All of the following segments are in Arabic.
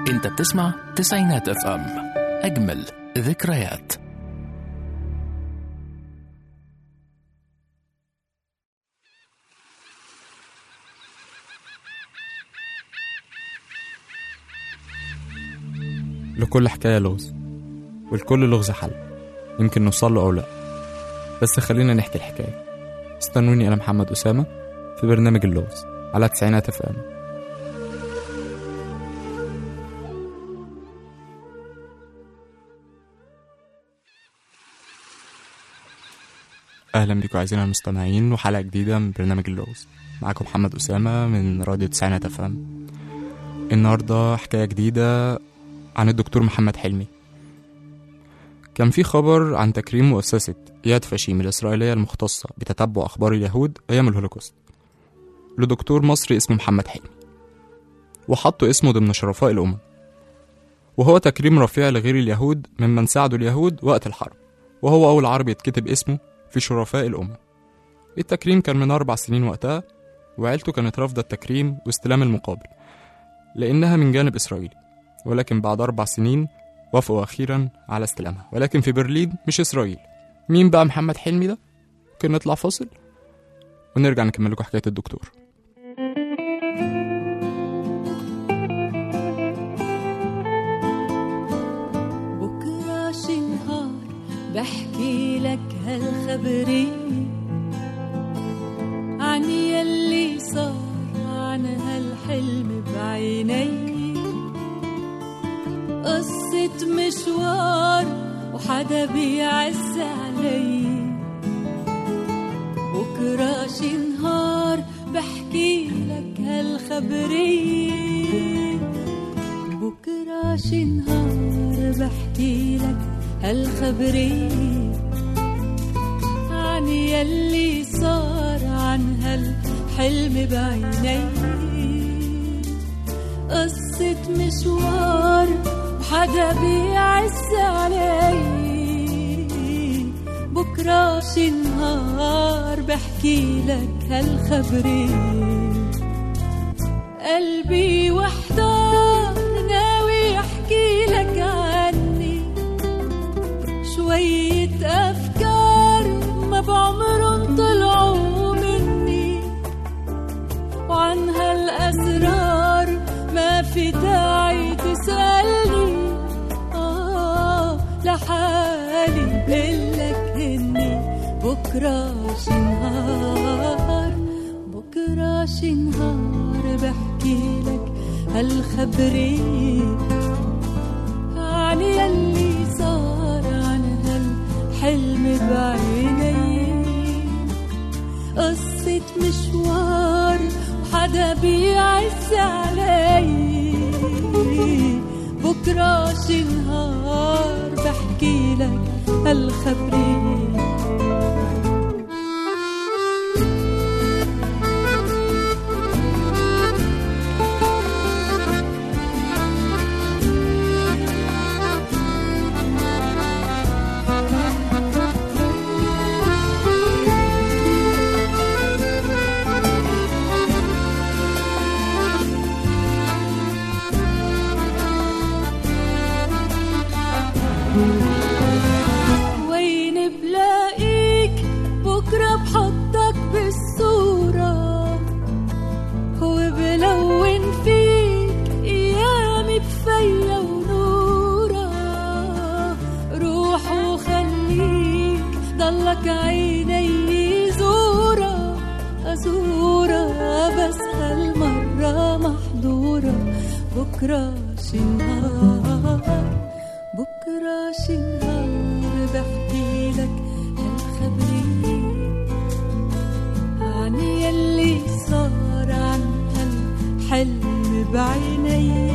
انت بتسمع تسعينات اف ام، اجمل ذكريات. لكل حكاية لغز، والكل لغز حل، يمكن نوصل له أو لا، بس خلينا نحكي الحكاية. استنوني أنا محمد أسامة في برنامج اللغز على تسعينات اف ام. أهلا بكم أعزائنا المستمعين وحلقة جديدة من برنامج اللغز. معكم محمد أسامة من راديو تسعينات اف ام. النهاردة حكاية جديدة عن الدكتور محمد حلمي. كان في خبر عن تكريم مؤسسة ياد فاشيم الإسرائيلية المختصة بتتبع أخبار اليهود أيام الهولوكوست لدكتور مصري اسمه محمد حلمي، وحطوا اسمه ضمن شرفاء الأمم، وهو تكريم رفيع لغير اليهود ممن ساعدوا اليهود وقت الحرب، وهو أول عربي يتكتب اسمه في شرفاء الأمم. التكريم كان من 4 سنين وقتها، وعيلته كانت رافضة التكريم واستلام المقابل لأنها من جانب إسرائيلي، ولكن بعد 4 سنين وافقوا أخيرا على استلامها، ولكن في برلين مش إسرائيل. مين بقى محمد حلمي ده؟ ممكن نطلع فاصل ونرجع نكمل لكم حكاية الدكتور. بكرة شي نهار بحكي لك هالخبرية عن يلي صار، عن هالحلم بعيني، قصة مشوار وحدا بيعز علي. بكرة شي نهار بحكي لك هالخبرية، بكرة شي نهار بحكي لك هالخبرية عن يلي صار، عن هالحلم بعيني، قصة مشوار وحدا بيعز علي. بكرة شي نهار بحكي لك هالخبرية، قلبي وحدار ناوي احكي لك عني شوية أفكار ما بعمرن طلعوا مني، وعن هالأسرار ما في داعي تسألني، لحالي بقلك هني. بكرة شي نهار، بكرة شي نهار بحكي لك هالخبرية عن يلي صار، عن هالحلم بعيني، قصة مشوار وحدا بيعز علي. بكرة شي نهار بحكي لك هالخبرية. وين بلاقيك بكرة بحطك بالصورة، وبلون فيك أيامي بفيا ونورة. روح وخليك ضلك عيني زورة، أزورة بس هالمرة محضورة. بكرة شي نهار، بكرة شي نهار بحكي لك هالخبرية عن يلي صار، عن هالحلم بعيني،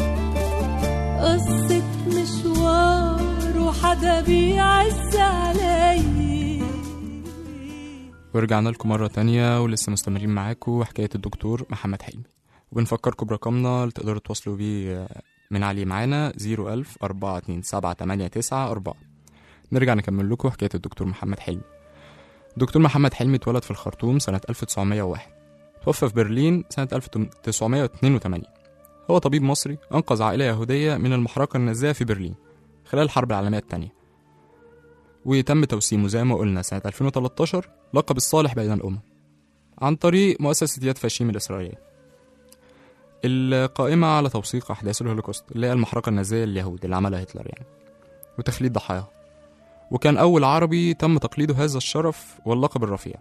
قصة مشوار وحدا بيعز علي. ورجعنا لكم مرة تانية ولسه مستمرين معاكم حكاية الدكتور محمد حلمي، وبنفكركم برقمنا اللي تقدروا تواصلوا بيه من علي معانا 01042278994. نرجع نكمل لكم حكاية الدكتور محمد حلمي. الدكتور محمد حلمي اتولد في الخرطوم سنة 1901، توفى في برلين سنة 1982. هو طبيب مصري أنقذ عائلة يهودية من المحرقة النازية في برلين خلال الحرب العالمية الثانية، وتم توسيمه زي ما قلنا سنة 2013 لقب الصالح بين الأمم عن طريق مؤسسة يد فاشيم الإسرائيلية القائمة على توثيق أحداث الهولوكوست اللي هي المحرقة النازية لليهود اللي عملها هتلر يعني، وتخليد ضحاياها. وكان أول عربي تم تقليده هذا الشرف واللقب الرفيع.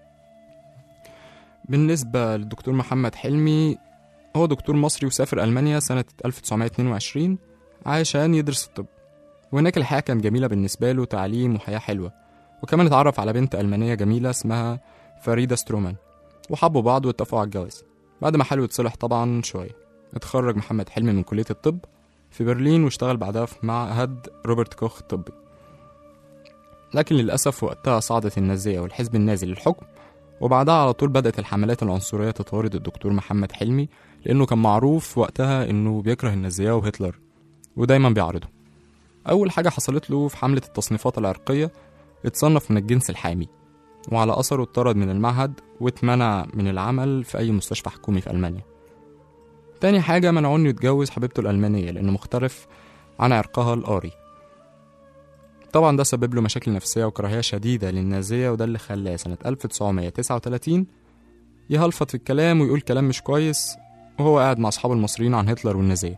بالنسبة للدكتور محمد حلمي، هو دكتور مصري وسافر ألمانيا سنة 1922 عشان يدرس الطب، وهناك الحياة كانت جميلة بالنسبة له، تعليم وحياة حلوة، وكمان اتعرف على بنت ألمانية جميلة اسمها فريدة سترومان، وحبوا بعض واتفقوا على الجواز. بعد ما حلو يتصلح طبعا شوية، اتخرج محمد حلمي من كلية الطب في برلين واشتغل بعدها في معهد روبرت كوخ الطبي. لكن للأسف وقتها صعدت النازية والحزب النازي للحكم، وبعدها على طول بدأت الحملات العنصرية تطارد الدكتور محمد حلمي، لأنه كان معروف وقتها إنه بيكره النازية وهتلر ودايما بيعرضه. أول حاجة حصلت له في حملة التصنيفات العرقية، اتصنف من الجنس الحامي، وعلى أثره اتطرد من المعهد واتمنع من العمل في أي مستشفى حكومي في ألمانيا. تاني حاجة منعوه إنه يتجوز حبيبته الألمانية لأنه مختلف عن عرقها الآري. طبعا ده سبب له مشاكل نفسية وكراهية شديدة للنازية، وده اللي خلاه سنة 1939 يهلفط في الكلام ويقول كلام مش كويس وهو قاعد مع أصحابه المصريين عن هتلر والنازية.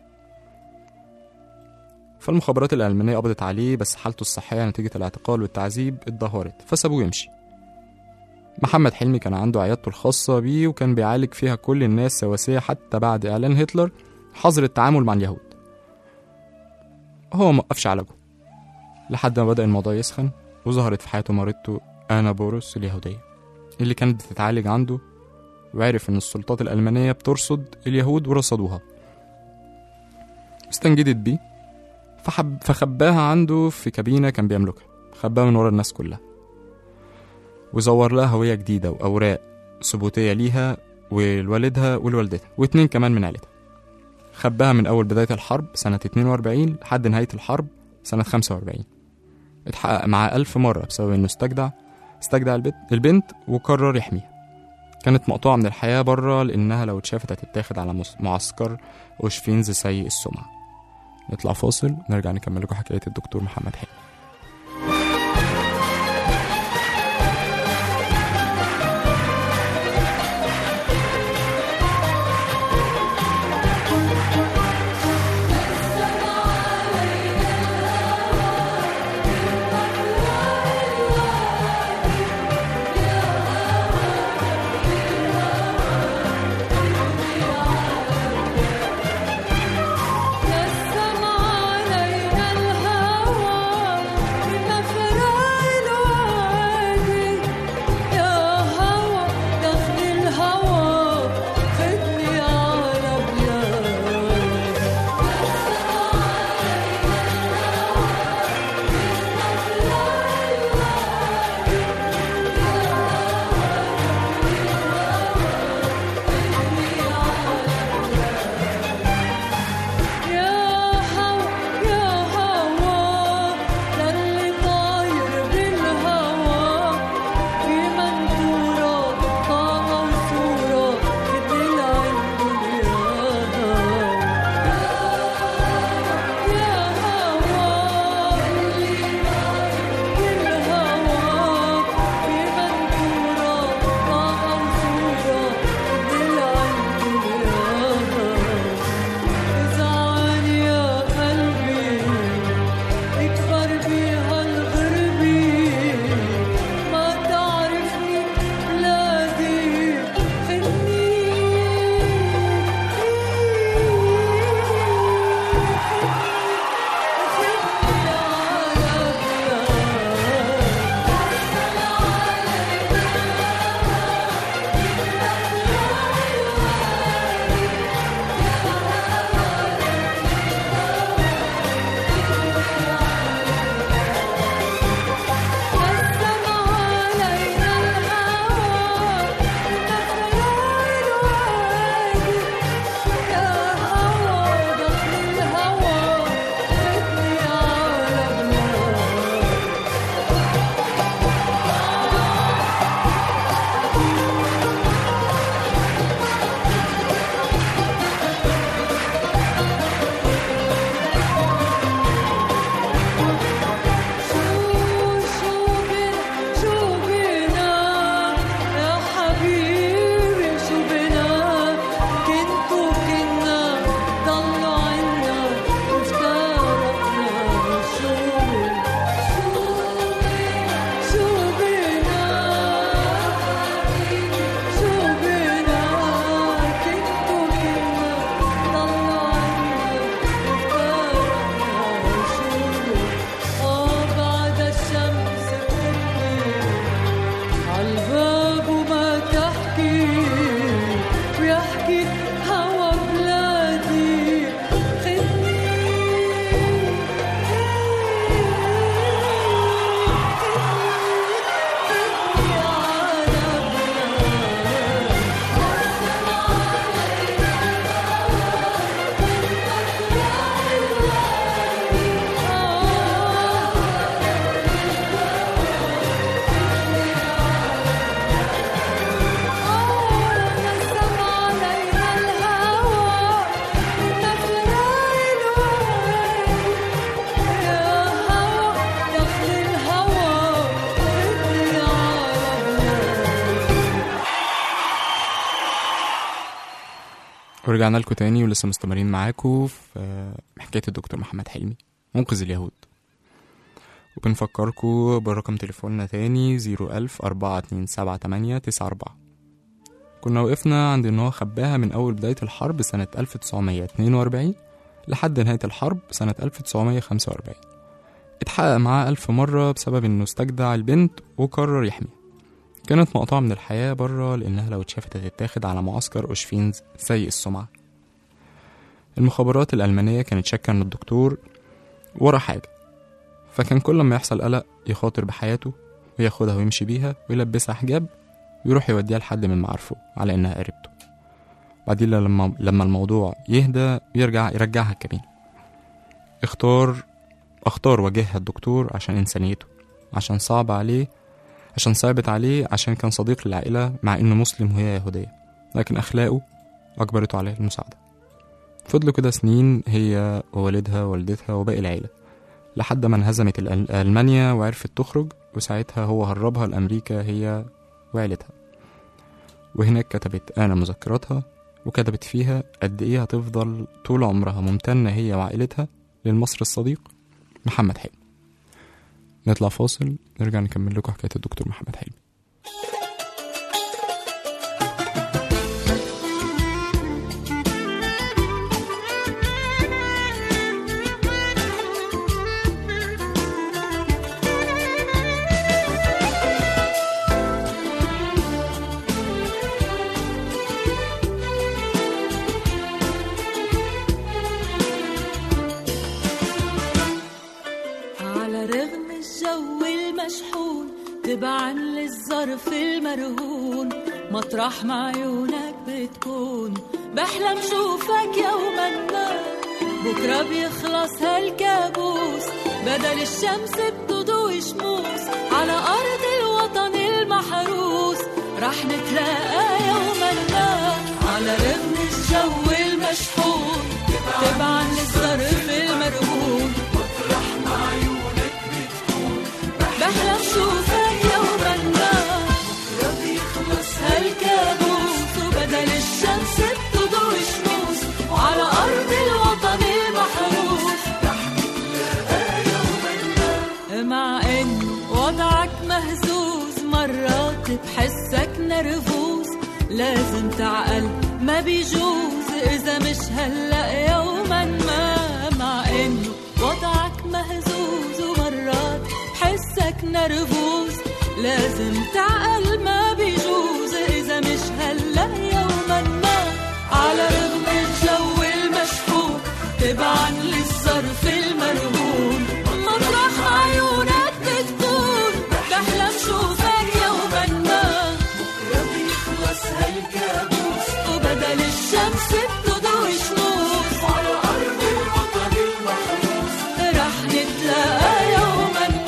فالمخابرات الألمانية قبضت عليه، بس حالته الصحية نتيجة الاعتقال والتعذيب اتدهورت فسابوه يمشي. محمد حلمي كان عنده عيادته الخاصة بيه وكان بيعالج فيها كل الناس سواسية حتى بعد إعلان هتلر حظر التعامل مع اليهود. هو موقفش علاجه لحد ما بدأ الموضوع يسخن، وظهرت في حياته مريضته آنا بوروس اليهودية اللي كانت بتتعالج عنده، وعرف إن السلطات الألمانية بترصد اليهود ورصدوها. استنجدت بيه فخباها عنده في كابينة كان بيملكها، خباها من ورا الناس كلها، وزور لها هوية جديدة وأوراق ثبوتية ليها ولوالدها ولوالدتها واتنين كمان من عيلتها. خباها من أول بداية الحرب سنة 42 لحد نهاية الحرب سنة 45. اتحقق معاه 1000 مرة بسبب إنه استجدع البنت وقرر يحميها. كانت مقطوعة من الحياة برا لأنها لو اتشافت هتتاخد على معسكر أوشفينز سيء السمعة. نطلع فاصل نرجع نكمل لكم حكاية الدكتور محمد حلمي. ورجعنا لكم تاني ولسه مستمرين معاكم في حكاية الدكتور محمد حلمي منقذ اليهود. وبنفكركم برقم تليفوننا تاني 01000-427-894. كنا وقفنا عند ان هو خباها من اول بداية الحرب سنة 1942 لحد نهاية الحرب سنة 1945. اتحقق معاه 1000 مرة بسبب انه استجدع البنت وقرر يحميها. كانت مقطوعة من الحياة برا لانها لو اتشافت هتتاخد على معسكر اوشفينز سيء السمعة. المخابرات الألمانية كانت شاكة ان الدكتور ورا حاجة، فكان كل ما يحصل قلق يخاطر بحياته وياخدها ويمشي بيها ويلبسها حجاب ويروح يوديها لحد من معارفه على انها قريبته. بعدين لما الموضوع يهدى يرجعها الكابين. اختار وجهها الدكتور عشان انسانيته، عشان صعبت عليه عشان كان صديق للعائلة مع انه مسلم وهي يهودية، لكن اخلاقه اجبرته عليه المساعدة. فضلوا كده سنين هي ووالدها ووالدتها وباقي العيلة لحد ما انهزمت ألمانيا وعرفت تخرج، وساعتها هو هربها لأمريكا هي وعيلتها. وهناك كتبت أنا مذكراتها وكتبت فيها قد إيه هتفضل طول عمرها ممتنة هي وعائلتها للمصري الصديق محمد حلمي. نطلع فاصل نرجع نكمل لكم حكاية الدكتور محمد حلمي. تبعا للظرف المرهون مطرح ما عيونك بتكون بحلم شوفك يوما ما بكرة بيخلص هالكابوس بدل الشمس بتضوي شموس على أرض الوطن المحروس رح نتلاقى يوما ما على رغم الجو المشحون تبعا للظرف المرهون مطرح ما عيونك بتكون بحلم شوفك يوما ما بكرة بيخلص هالكابوس وبدل الشمس بتضوي شموس وعلى أرض الوطن المحروس رح نتلاقى يوما ما مع إنه وضعك مهزوز مرات بحسك نرفوز لازم تعقل ما بيجوز إذا مش هلأ يوما ما مع إنه وضعك مهزوز ومرات حسك نرفوز لازم تعقل ما بيجوز إذا مش هلأ يوما ما على رغم الجو المشحون تبعا للظرف المرهون مطرح عيونك بتكون بحلم شوفك يوما ما بكرة بيخلص هالكابوس وبدل الشمس بتضوي شموس على أرض الوطن المحروس رح نتلاقى يوما ما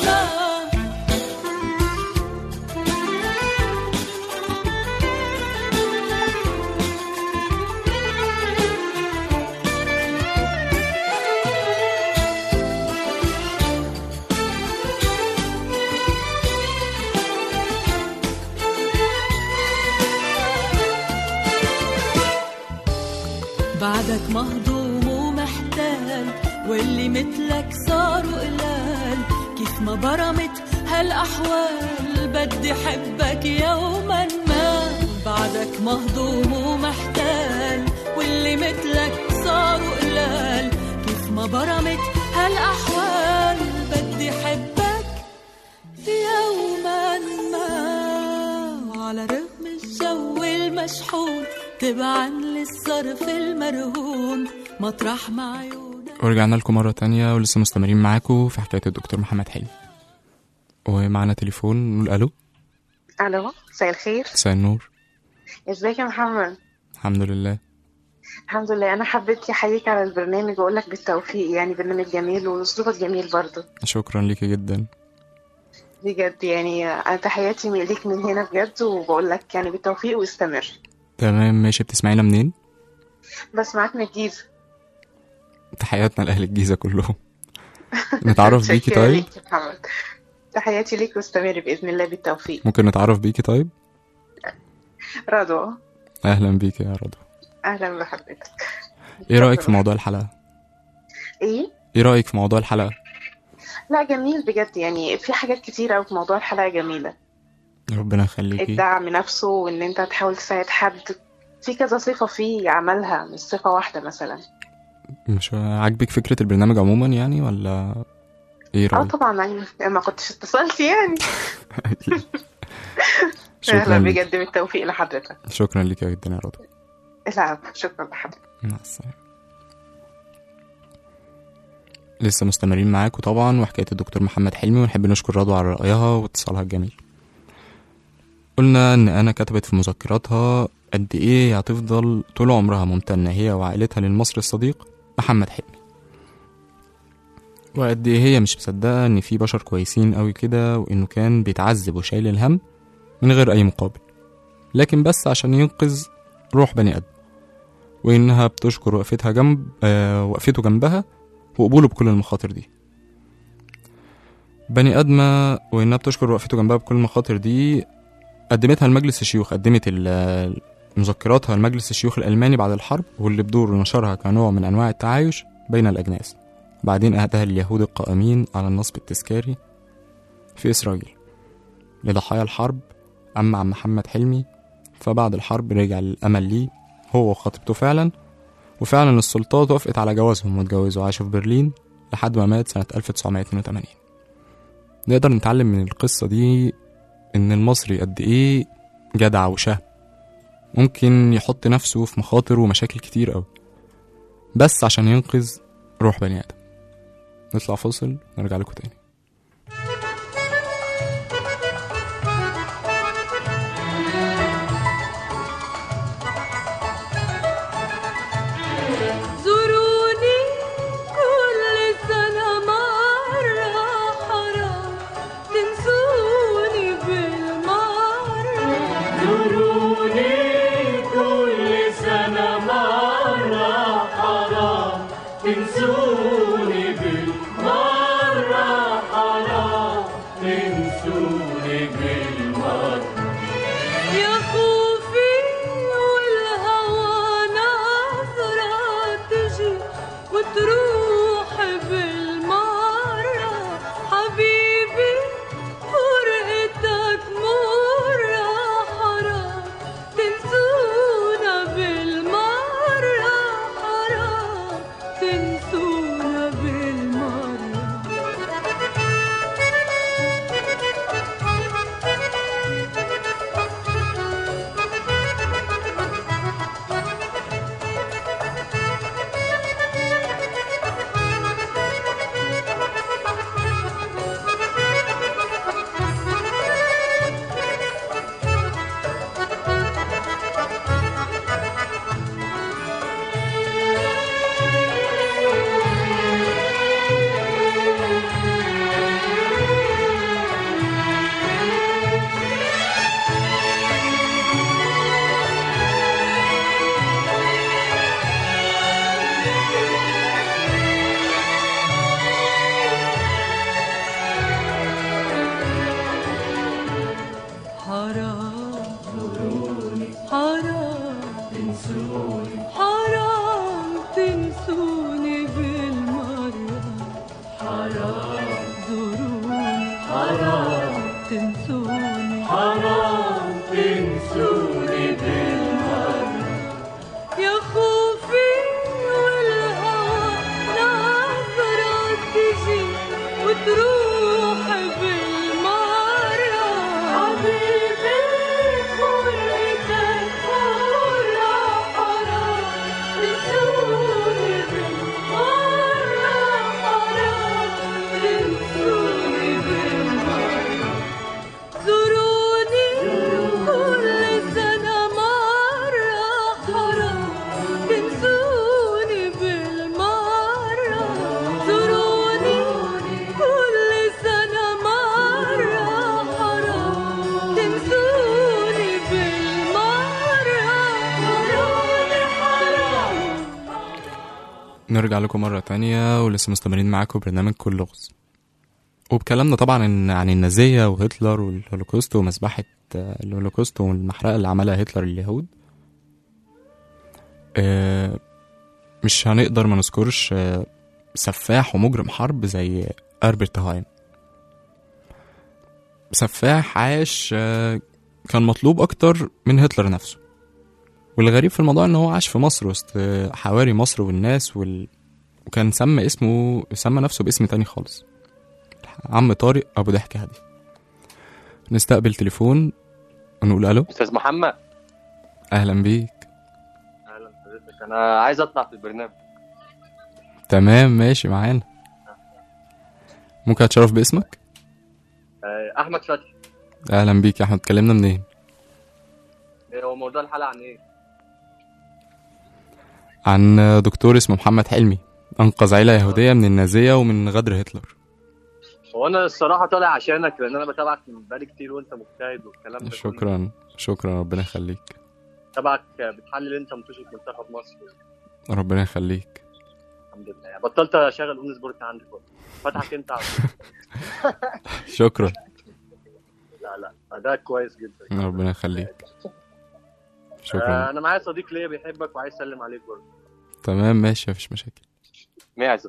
بعدك مهضوم ومحتال واللي مثلك صاروا قلال كيف ما برمت هالأحوال بدي حبك يوما ما بعدك مهضوم ومحتال واللي مثلك صاروا قلال كيف ما برمت هالأحوال بدي حبك يوما ما وعلى رغم الجو المشحون تبعا للظرف المرهون مطرح ما عيونك. ورجعنا لكم مرة تانية ولسه مستمرين معاكم في حكاية الدكتور محمد حلمي. ومعنا تليفون نقول ألو. ألو مساء الخير. مساء النور. ازيك يا محمد؟ الحمد لله. الحمد لله. أنا حبيت أحييك على البرنامج وأقول لك بالتوفيق، يعني برنامج جميل وأسلوبك جميل برضو. شكرا ليكي جدا بجد، يعني أنا تحياتي ليك من هنا بجد وبقول لك يعني بالتوفيق واستمر. تمام ماشي. بتسمعينا منين؟ بسمعك من الجيزة. تحياتنا لأهل الجيزة كلهم. نتعرف بيكي طيب؟ تحياتي ليك واستمر بإذن الله بالتوفيق. ممكن نتعرف بيكي طيب؟ رضوى. أهلا بيكي يا رضوى. اهلا بحضرتك. ايه رأيك في موضوع الحلقة؟ ايه؟ ايه رأيك في موضوع الحلقة؟ لا جميل بجد، يعني في حاجات كتير قوي في موضوع الحلقة جميلة. ربنا يخليكي. الدعم نفسه، وان انت تحاول تساعد حد في كذا صفة فيه عملها، مش صفة واحدة مثلا. مش عاجبك فكرة البرنامج عموما يعني ولا ايه رأيك؟ طبعا، يعني ما كنتش اتصلت يعني. شكرا اهلا لك. بجد، بالتوفيق لحضرتك. شكرا لك جدا يا رضا. العب، شكرا لحضرتك. مع السلامة. لسه مستمرين معاكم طبعا وحكاية الدكتور محمد حلمي، ونحب نشكر رضوى على رأيها واتصالها الجميل. قلنا ان انا كتبت في مذكراتها قد ايه هتفضل طول عمرها ممتنة هي وعائلتها للمصري الصديق محمد حلمي، وقد ايه هي مش مصدقة ان في بشر كويسين قوي كده، وانه كان بيتعذب وشايل الهم من غير اي مقابل، لكن بس عشان ينقذ روح بني ادم، وانها بتشكر وقفتها وقفته جنبها وقبوله بكل المخاطر دي. بني ادمة، وانها بتشكر وقفته جنبها بكل المخاطر دي قدمتها لمجلس الشيوخ، قدمت مذكراتها لمجلس الشيوخ الألماني بعد الحرب، واللي بدور نشرها كنوع من أنواع التعايش بين الأجناس. بعدين أهداها لليهود القائمين على النصب التذكاري في إسرائيل لضحايا الحرب. أما عن محمد حلمي فبعد الحرب رجع الأمل ليه هو وخطيبته فعلا، وفعلا السلطات وافقت على جوازهم واتجوزوا وعاشوا في برلين لحد ما مات سنة 1982. نقدر نتعلم من القصة دي إن المصري قد إيه جدع وشهم، ممكن يحط نفسه في مخاطر ومشاكل كتير أوي بس عشان ينقذ روح بني آدم. نطلع فاصل نرجع لكم تاني. زوروني كل سنة مرة، حرام تنسوني بالمرة. زوروني كل سنة مرة، حرام تنسوني بالمرة، حرام تنسوني بالمرة. يا خوفي والهوى نظرة تجي وتروح بالمرة. حبيبي فرقتك مرة، حرام تنسونا بالمرة، حرام تنسونا بالمرة. حرام حرام تنسوني بالمرة. حرام زوروني، حرام تنسوني، حرام تنسوني بالمرة. يا خوفي والهوى نظرة تجي وتروح بالمرة. حبيبي فرقتك مرة، حرام تنسوني بالمرة، حرام تنسوني بالمرة. زوروني كل سنة مرة، حرام تنسوني بالمرة. زوروني كل سنة مرة، حرام تنسوني بالمرة. زوروني حرام. نرجع لكم مرة تانية ولسه مستمرين معاكم برنامج كل لغز، وبكلامنا طبعا عن النازية وهتلر والهولوكوست ومذبحة الهولوكوست والمحرقة اللي عملها هتلر لليهود. مش هنقدر ما نذكرش سفاح ومجرم حرب زي ألبرت هايم. سفاح عاش كان مطلوب أكتر من هتلر نفسه، والغريب في الموضوع إن هو عاش في مصر وسط حواري مصر والناس وكان سمى نفسه باسم تاني خالص، عم طارق أبو ضحك هادي. نستقبل تليفون ونقول ألو. أستاذ محمد، أهلا بيك. أهلا بحضرتك، أنا عايز أطلع في البرنامج. تمام ماشي معانا. ممكن أتشرف باسمك؟ أحمد فتحي. أهلا بيك يا أحمد، اتكلمنا منين؟ هو موضوع الحلقة عن إيه؟ عن دكتور اسمه محمد حلمي، أنقذ عيلة يهودية من النازية ومن غدر هتلر. هو أنا الصراحة طالع عشانك، لأن أنا بتابعك من بقالي كتير وأنت مجتهد والكلام ده. شكرا ربنا يخليك. تابعك بتحلل أنت ماتشات منتخب مصر. ربنا يخليك. الحمد لله. بطلت أشغل أون سبورت عندي برضه، فتحك أنت على شكرا. لا أداء كويس جدا. ربنا يخليك. شكرا. أنا معايا صديق ليا بيحبك وعايز أسلم عليك برضه. تمام ماشي، مفيش مشاكل. معزة.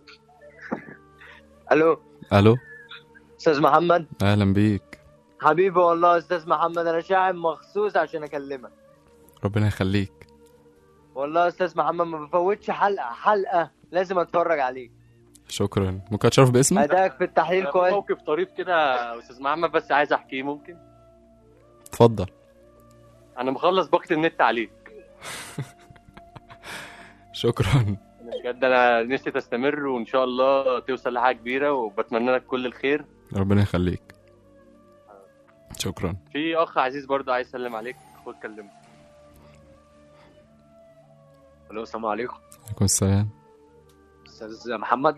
الو استاذ محمد. اهلا بيك حبيبي والله استاذ محمد، انا شاعر مخصوص عشان اكلمك. ربنا يخليك. والله استاذ محمد ما بفوتش حلقه لازم اتفرج عليك. شكرا. ممكن اتشرف باسمك؟ اداك في التحليل كويس. موقف طريف كده استاذ محمد بس عايز احكيه، ممكن؟ اتفضل. انا مخلص باقة النت عليك. شكرا. بجد انا نفسي تستمر وان شاء الله توصل لحاجه كبيره، وبتمنى لك كل الخير. ربنا يخليك. شكرا. في اخ عزيز برضو عايز يسلم عليك، خد كلمه. الو السلام عليكم. عليكم السلام. استاذ محمد.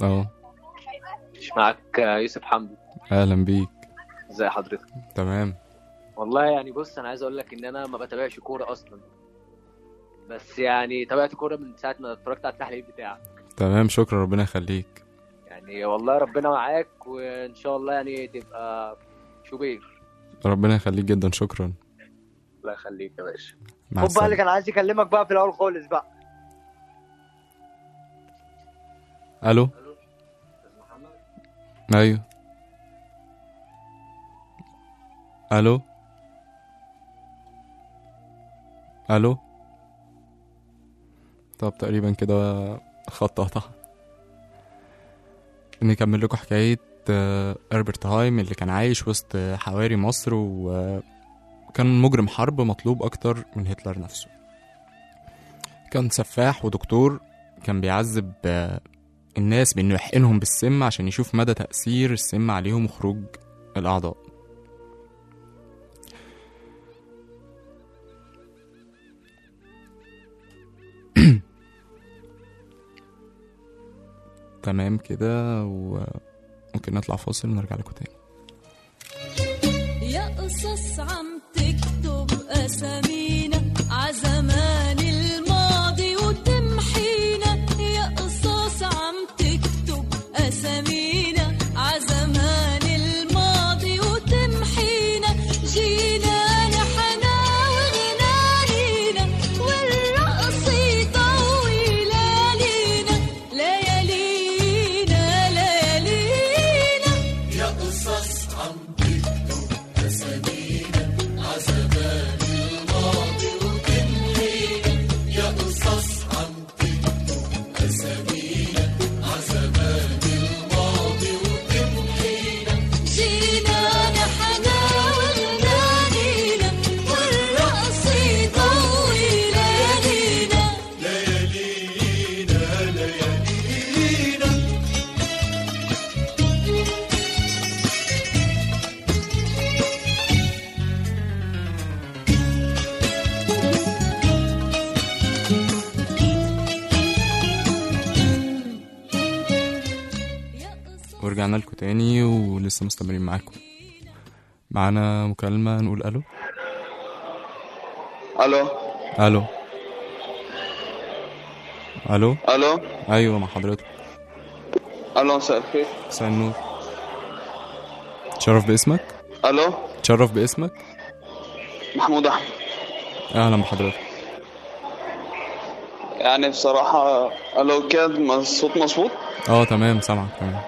مش معك يوسف حمدي. اهلا بيك. ازي حضرتك؟ تمام. والله يعني بص، انا عايز اقول لك ان انا ما بتابعش كوره اصلا، بس يعني تابعت كوره من ساعه ما اتفرجت على التحليل بتاعك. تمام شكرا. ربنا يخليك. يعني والله ربنا معاك، وان شاء الله يعني تبقى شوبير. ربنا يخليك جدا. شكرا. الله يخليك يا باشا. خد بقى اللي كان عايز يكلمك بقى في الاول خالص بقى. الو. ايوه. الو. طب تقريبا كده خط قطع. نكمل لكم حكاية ألبرت هايم اللي كان عايش وسط حواري مصر وكان مجرم حرب مطلوب أكتر من هتلر نفسه. كان سفاح ودكتور، كان بيعذب الناس بأنه يحقنهم بالسم عشان يشوف مدى تأثير السم عليهم وخروج الأعضاء. تمام كده، وممكن نطلع فاصل ونرجع لكم تاني. يا قصص عم تكتب أسامينا عزمان الماضي وتمحينا، يا قصص عم تكتب أسامينا عزمان الماضي وتمحينا، جينا نحنا وغنانينا والرقص يطول ليالينا، ليالينا ليالينا. يا قصص عم تكتب أسامينا عزمان الماضي وتمحينا، يا قصص عم تكتب أسامينا عزمان الماضي وتمحينا، جينا نحنا وغنانينا والرقص يطول ليالينا، ليالينا ليالينا. ورجعنا لكم تاني ولسه مستمرين معاكم. معانا مكالمة، نقول ألو. الو ألو. ألو. الو أيوة مع حضرتك. الو مساء الخير. مساء النور. تشرف باسمك؟ الو تشرف باسمك؟ محمود احمد. أهلا بحضرتك. يعني بصراحة لو كان الصوت مظبوط. تمام، سامعك تمام.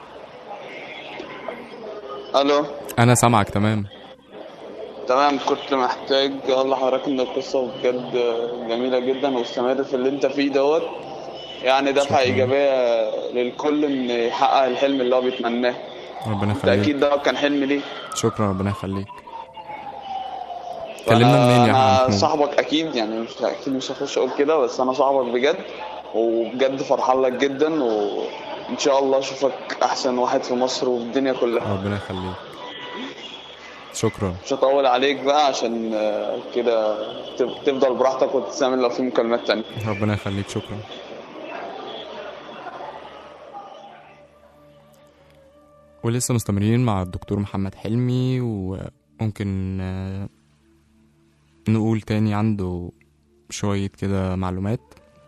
الو. انا سامعك تمام. تمام، كنت محتاج اقول لحضرتك ان القصة بجد جميلة جدا، واستمر في اللي انت فيه دوت، يعني دفعة ايجابية للكل ان يحقق الحلم اللي هو بيتمناه. ربنا انت يخليك. اكيد ده كان حلم ليه. شكرا، ربنا يخليك. كلمنا منين يا انا محمود؟ صاحبك اكيد، يعني مش هخش اقول كده، بس انا صاحبك بجد، وبجد فرحان لك جدا، وان شاء الله اشوفك احسن واحد في مصر وفي الدنيا كلها. ربنا يخليك. شكرا. مش هطول عليك بقى عشان كده تفضل براحتك وتستعمل لو في مكالمات تانية. ربنا يخليك. شكرا. ولسه مستمرين مع الدكتور محمد حلمي، وممكن نقول تاني عنده شوية كده معلومات.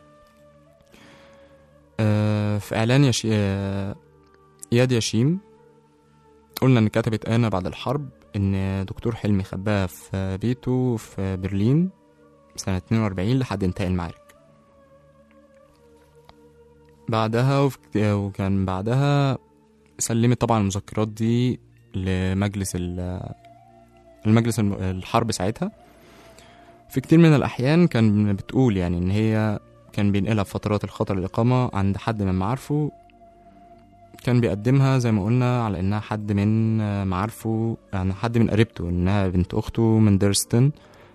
في إعلان إياد ياشيم قلنا إن كتبت آنا بعد الحرب إن دكتور حلمي خباها في بيته في برلين سنة 42 لحد انتهاء المعارك. بعدها وكان بعدها سلمت طبعا المذكرات دي لمجلس المجلس الحرب ساعتها. في كتير من الأحيان كان بتقول يعني إن هي كان بينقلها في فترات الخطر الإقامة عند حد من معارفه، كان بيقدمها زي ما قلنا على إنها حد من معارفه، يعني حد من قريبته، إنها بنت أخته من ديرستن،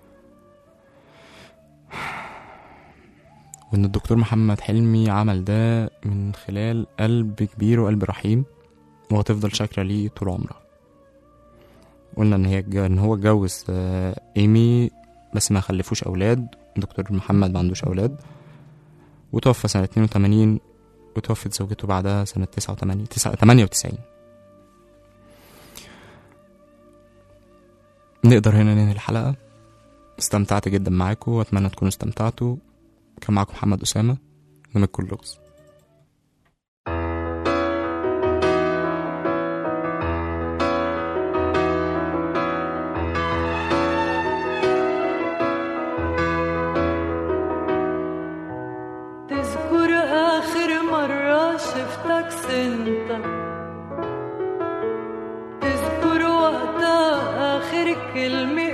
وإن الدكتور محمد حلمي عمل ده من خلال قلب كبير وقلب رحيم، وهتفضل شاكرة ليه طول عمرها. قلنا إن هو اتجوز إيمي بس ما خلفوش أولاد. دكتور محمد ما عندوش أولاد، وتوفى سنة 82، وتوفت زوجته بعدها سنة 98. نقدر هنا ننهي الحلقة. استمتعت جدا معاكم وأتمنى تكونوا استمتعتوا. كان معاكم محمد أسامة من كل لغز. تذكر آخر مرة شفتك سنتك، تذكر وقتها آخر كلمة